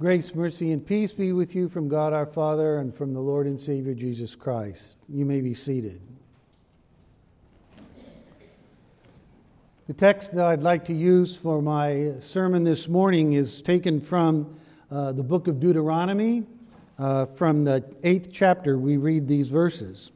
Grace, mercy, and peace be with you from God our Father and from the Lord and Savior Jesus Christ. You may be seated. The text that I'd like to use for my sermon this morning is taken from the book of Deuteronomy. From the 8th chapter, we read these verses.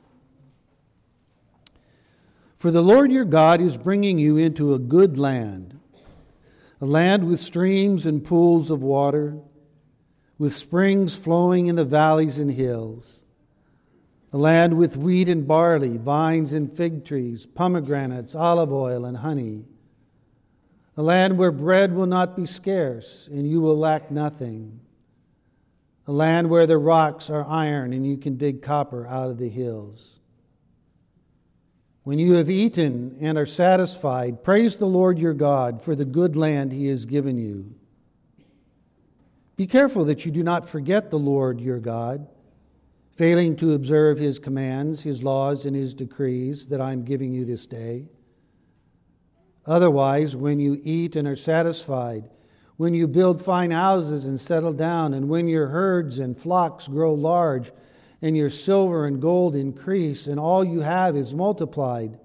For the Lord your God is bringing you into a good land, a land with streams and pools of water, with springs flowing in the valleys and hills, a land with wheat and barley, vines and fig trees, pomegranates, olive oil and honey, a land where bread will not be scarce and you will lack nothing, a land where the rocks are iron and you can dig copper out of the hills. When you have eaten and are satisfied, praise the Lord your God for the good land He has given you. Be careful that you do not forget the Lord your God, failing to observe His commands, His laws, and His decrees that I am giving you this day. Otherwise, when you eat and are satisfied, when you build fine houses and settle down, and when your herds and flocks grow large, and your silver and gold increase, and all you have is multiplied,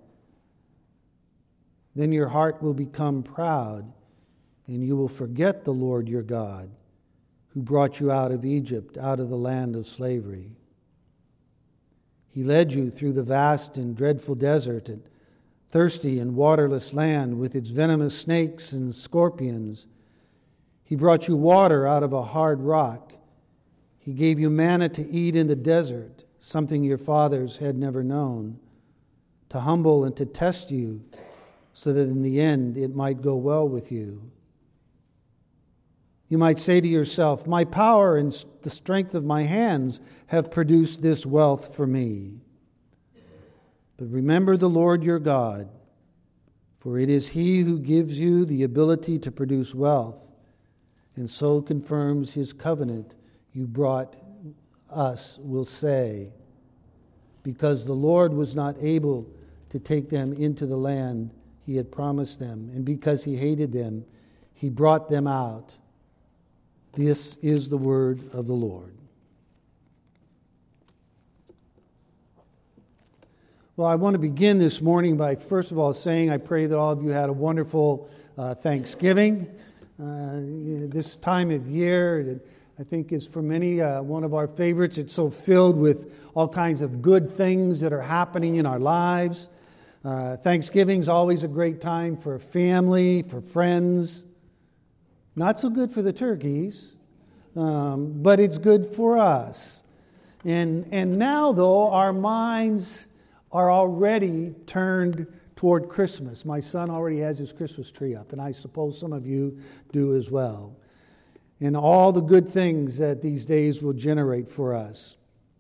then your heart will become proud, and you will forget the Lord your God, who brought you out of Egypt, out of the land of slavery. He led you through the vast and dreadful desert, and thirsty and waterless land with its venomous snakes and scorpions. He brought you water out of a hard rock. He gave you manna to eat in the desert, something your fathers had never known, to humble and to test you, so that in the end it might go well with you. You might say to yourself, my power and the strength of my hands have produced this wealth for me. But remember the Lord your God, for it is He who gives you the ability to produce wealth, and so confirms His covenant you brought us, will say, because the Lord was not able to take them into the land He had promised them, and because He hated them, He brought them out. This is the word of the Lord. Well, I want to begin this morning by first of all saying I pray that all of you had a wonderful Thanksgiving. This time of year, I think, is for many one of our favorites. It's so filled with all kinds of good things that are happening in our lives. Thanksgiving's always a great time for family, for friends. Not so good for the turkeys, but it's good for us. And now, though, our minds are already turned toward Christmas. My son already has his Christmas tree up, and I suppose some of you do as well. And all the good things that these days will generate for us.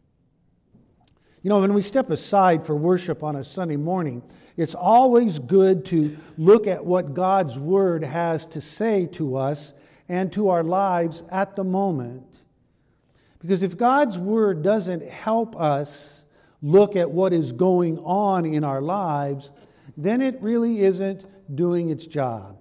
You know, when we step aside for worship on a Sunday morning, it's always good to look at what God's Word has to say to us and to our lives at the moment. Because if God's Word doesn't help us look at what is going on in our lives, then it really isn't doing its job.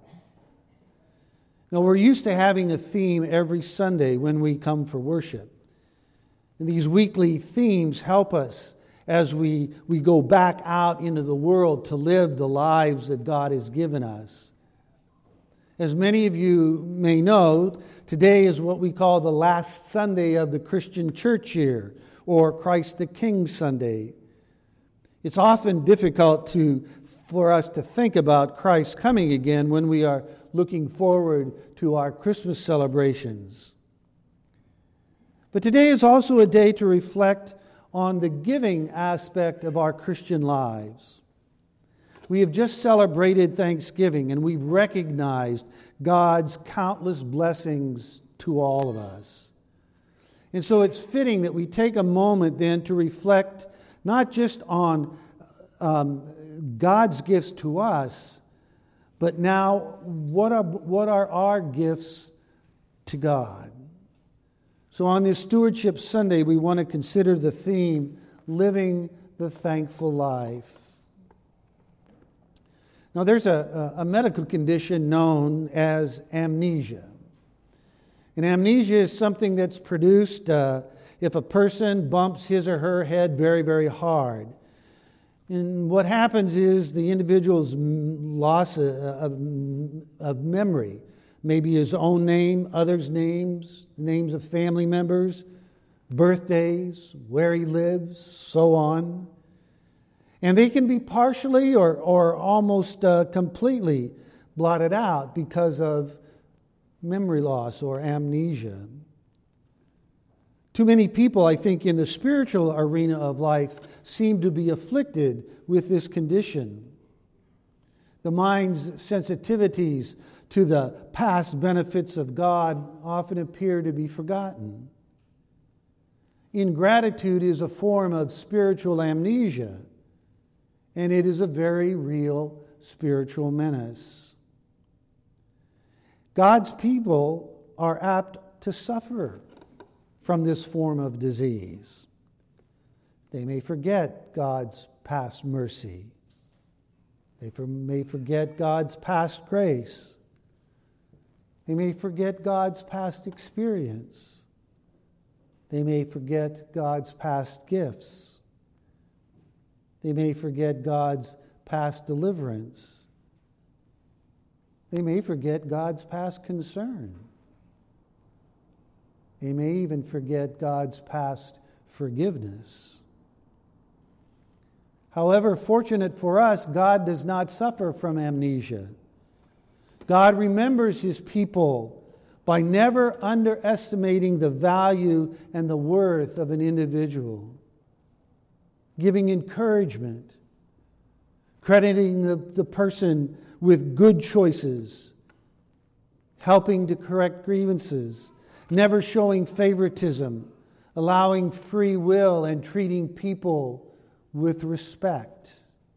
Now, we're used to having a theme every Sunday when we come for worship. And these weekly themes help us as we go back out into the world to live the lives that God has given us. As many of you may know, today is what we call the last Sunday of the Christian church year, or Christ the King Sunday. It's often difficult for us to think about Christ coming again when we are looking forward to our Christmas celebrations. But today is also a day to reflect on the giving aspect of our Christian lives. We have just celebrated Thanksgiving, and we've recognized God's countless blessings to all of us. And so it's fitting that we take a moment then to reflect not just on God's gifts to us, but now what are our gifts to God? So on this Stewardship Sunday, we want to consider the theme, Living the Thankful Life. Now, there's a medical condition known as amnesia. And amnesia is something that's produced if a person bumps his or her head very, very hard. And what happens is the individual's loss of memory, maybe his own name, others' names, names of family members, birthdays, where he lives, so on. And they can be partially or almost completely blotted out because of memory loss or amnesia. Too many people, I think, in the spiritual arena of life seem to be afflicted with this condition. The mind's sensitivities to the past benefits of God often appear to be forgotten. Ingratitude is a form of spiritual amnesia, and it is a very real spiritual menace. God's people are apt to suffer from this form of disease. They may forget God's past mercy. They may forget God's past grace. They may forget God's past experience. They may forget God's past gifts. They may forget God's past deliverance. They may forget God's past concern. They may even forget God's past forgiveness. However, fortunate for us, God does not suffer from amnesia. God remembers His people by never underestimating the value and the worth of an individual, giving encouragement, crediting the person with good choices, helping to correct grievances, never showing favoritism, allowing free will, and treating people with respect.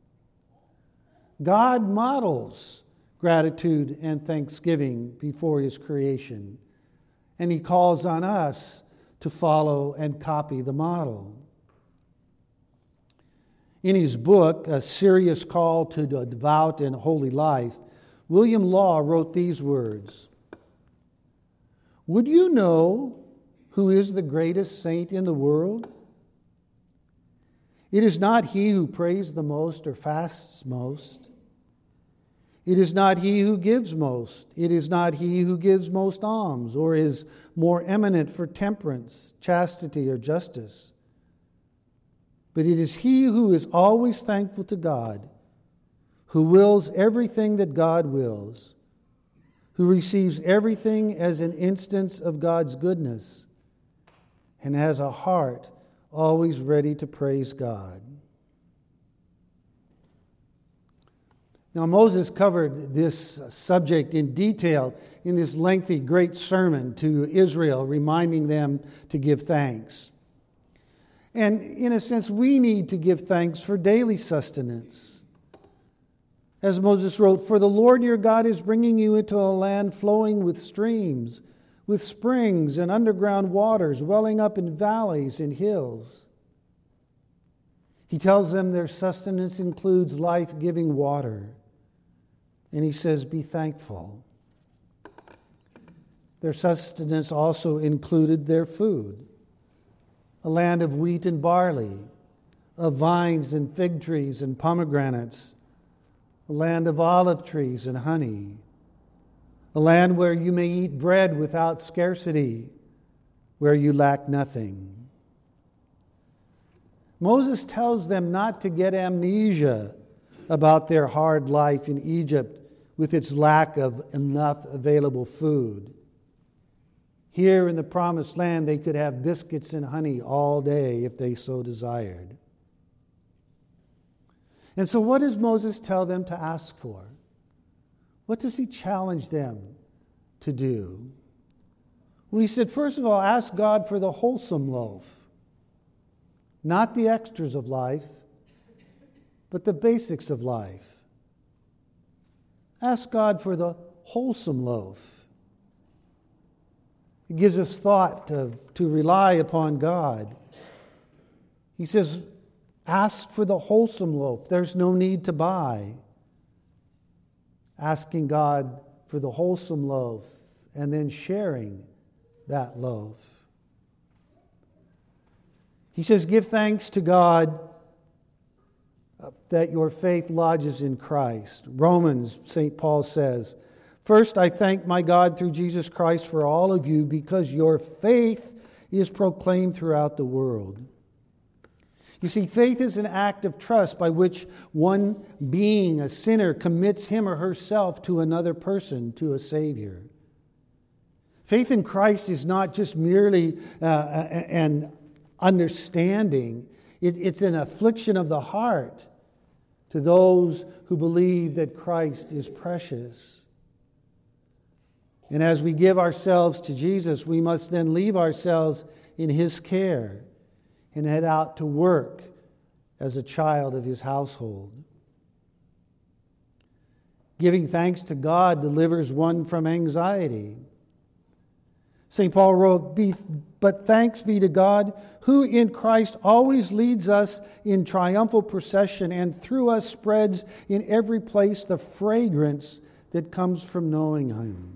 God models gratitude and thanksgiving before His creation, and He calls on us to follow and copy the model. In his book, A Serious Call to the Devout and Holy Life, William Law wrote these words: "Would you know who is the greatest saint in the world? It is not he who prays the most or fasts most. It is not he who gives most. It is not he who gives most alms or is more eminent for temperance, chastity, or justice. But it is he who is always thankful to God, who wills everything that God wills, who receives everything as an instance of God's goodness, and has a heart always ready to praise God." Now, Moses covered this subject in detail in this lengthy, great sermon to Israel, reminding them to give thanks. And in a sense, we need to give thanks for daily sustenance. As Moses wrote, "For the Lord your God is bringing you into a land flowing with streams, with springs and underground waters, welling up in valleys and hills." He tells them their sustenance includes life-giving water. And he says, be thankful. Their sustenance also included their food. A land of wheat and barley, of vines and fig trees and pomegranates, a land of olive trees and honey, a land where you may eat bread without scarcity, where you lack nothing. Moses tells them not to get amnesia about their hard life in Egypt with its lack of enough available food. Here in the Promised Land, they could have biscuits and honey all day if they so desired. And so what does Moses tell them to ask for? What does he challenge them to do? Well, he said, first of all, ask God for the wholesome loaf. Not the extras of life, but the basics of life. Ask God for the wholesome loaf. It gives us thought to rely upon God. He says, ask for the wholesome loaf. There's no need to buy. Asking God for the wholesome loaf and then sharing that loaf. He says, give thanks to God that your faith lodges in Christ. Romans, St. Paul says, first, I thank my God through Jesus Christ for all of you because your faith is proclaimed throughout the world. You see, faith is an act of trust by which one being, a sinner, commits him or herself to another person, to a Savior. Faith in Christ is not just merely an understanding. It's an affliction of the heart to those who believe that Christ is precious. And as we give ourselves to Jesus, we must then leave ourselves in His care and head out to work as a child of His household. Giving thanks to God delivers one from anxiety. St. Paul wrote, but thanks be to God, who in Christ always leads us in triumphal procession and through us spreads in every place the fragrance that comes from knowing Him.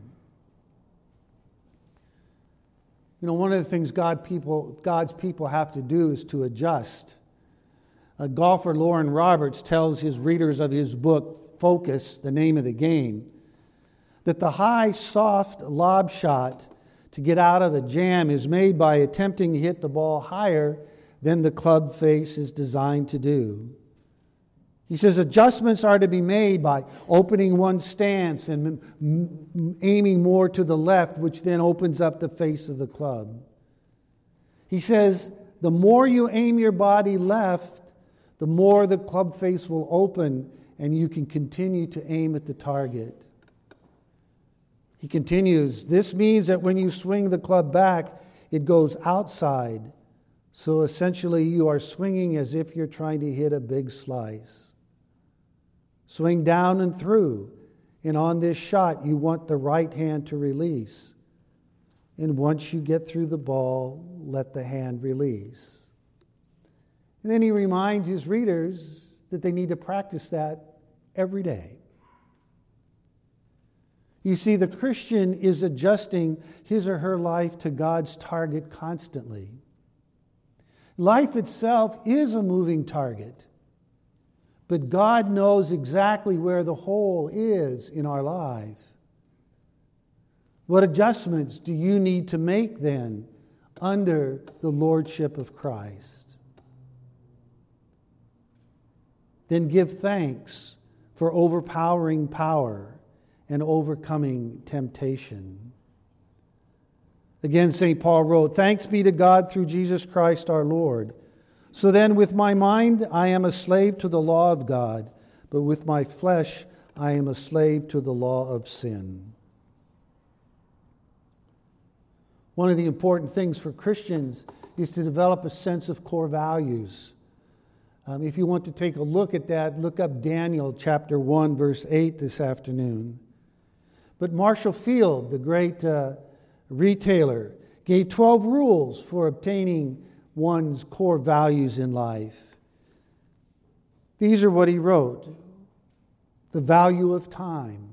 You know, one of the things God's people have to do is to adjust. Golfer Lauren Roberts tells his readers of his book, Focus, the name of the game, that the high, soft lob shot to get out of a jam is made by attempting to hit the ball higher than the club face is designed to do. He says adjustments are to be made by opening one's stance and aiming more to the left, which then opens up the face of the club. He says the more you aim your body left, the more the club face will open and you can continue to aim at the target. He continues, this means that when you swing the club back, it goes outside. So essentially you are swinging as if you're trying to hit a big slice. Swing down and through. And on this shot, you want the right hand to release. And once you get through the ball, let the hand release. And then he reminds his readers that they need to practice that every day. You see, the Christian is adjusting his or her life to God's target constantly. Life itself is a moving target. But God knows exactly where the hole is in our life. What adjustments do you need to make then under the lordship of Christ? Then give thanks for overpowering power and overcoming temptation. Again, St. Paul wrote, thanks be to God through Jesus Christ our Lord. So then with my mind I am a slave to the law of God, but with my flesh I am a slave to the law of sin. One of the important things for Christians is to develop a sense of core values. If you want to take a look at that, look up Daniel chapter 1, verse 8 this afternoon. But Marshall Field, the great retailer, gave 12 rules for obtaining one's core values in life. These are what he wrote. The value of time,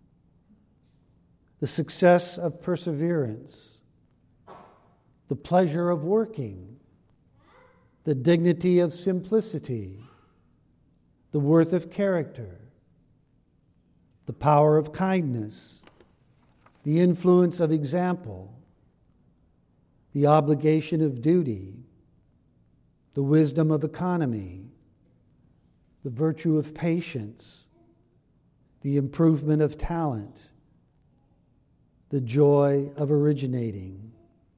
the success of perseverance, the pleasure of working, the dignity of simplicity, the worth of character, the power of kindness, the influence of example, the obligation of duty, the wisdom of economy, the virtue of patience, the improvement of talent, the joy of originating.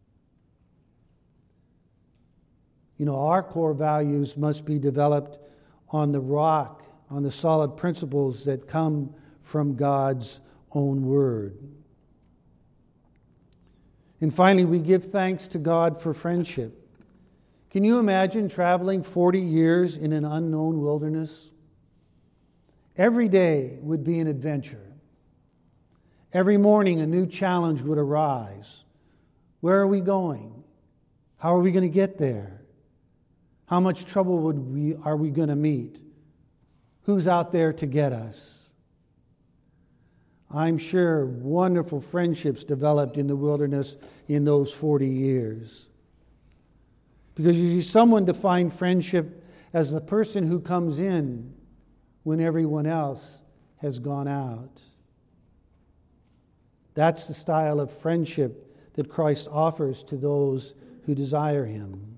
You know, our core values must be developed on the rock, on the solid principles that come from God's own word. And finally, we give thanks to God for friendship. Can you imagine traveling 40 years in an unknown wilderness? Every day would be an adventure. Every morning a new challenge would arise. Where are we going? How are we going to get there? How much trouble are we going to meet? Who's out there to get us? I'm sure wonderful friendships developed in the wilderness in those 40 years. Because you see, someone defined friendship as the person who comes in when everyone else has gone out. That's the style of friendship that Christ offers to those who desire Him.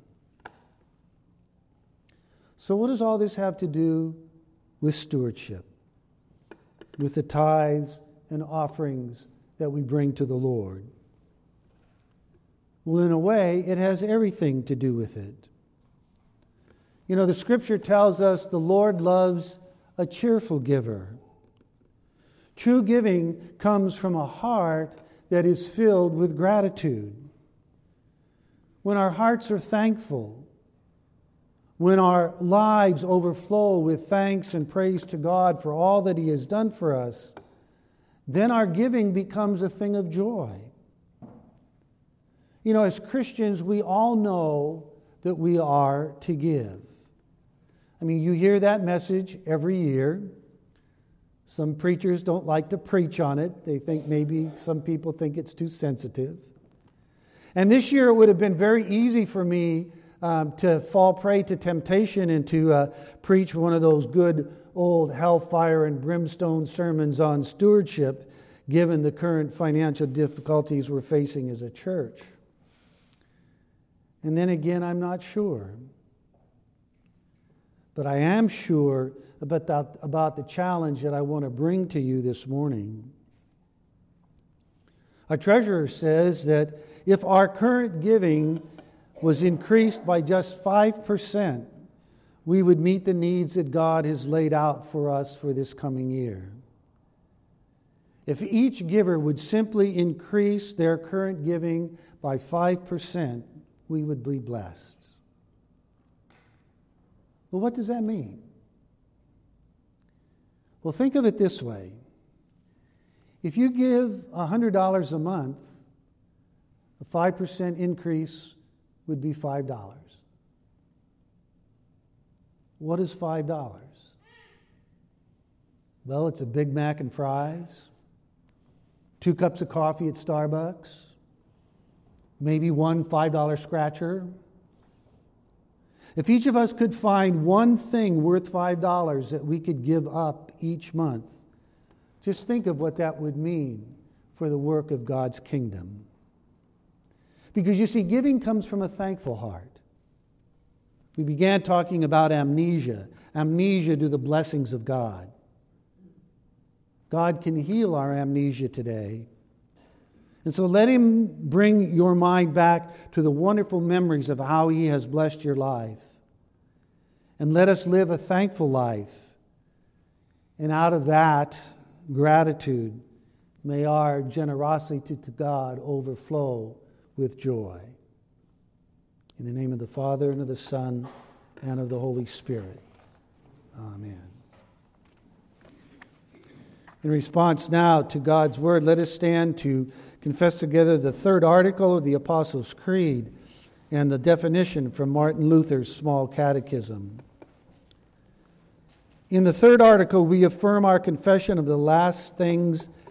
So what does all this have to do with stewardship, with the tithes and offerings that we bring to the Lord? Well, in a way, it has everything to do with it. You know, the Scripture tells us the Lord loves a cheerful giver. True giving comes from a heart that is filled with gratitude. When our hearts are thankful, when our lives overflow with thanks and praise to God for all that He has done for us, then our giving becomes a thing of joy. You know, as Christians, we all know that we are to give. I mean, you hear that message every year. Some preachers don't like to preach on it. They think maybe some people think it's too sensitive. And this year it would have been very easy for me to fall prey to temptation and to preach one of those good old hellfire and brimstone sermons on stewardship, given the current financial difficulties we're facing as a church. And then again, I'm not sure. But I am sure about the challenge that I want to bring to you this morning. Our treasurer says that if our current giving was increased by just 5%, we would meet the needs that God has laid out for us for this coming year. If each giver would simply increase their current giving by 5%, we would be blessed. Well, what does that mean? Well, think of it this way. If you give $100 a month, a 5% increase would be $5. What is $5? Well, it's a Big Mac and fries, 2 cups of coffee at Starbucks, maybe one $5 scratcher. If each of us could find one thing worth $5 that we could give up each month, just think of what that would mean for the work of God's kingdom. Because you see, giving comes from a thankful heart. We began talking about amnesia to the blessings of God. God can heal our amnesia today. And so let Him bring your mind back to the wonderful memories of how He has blessed your life. And let us live a thankful life. And out of that gratitude, may our generosity to God overflow with joy. In the name of the Father, and of the Son, and of the Holy Spirit. Amen. In response now to God's Word, let us stand to confess together the third article of the Apostles' Creed and the definition from Martin Luther's Small Catechism. In the third article, we affirm our confession of the last things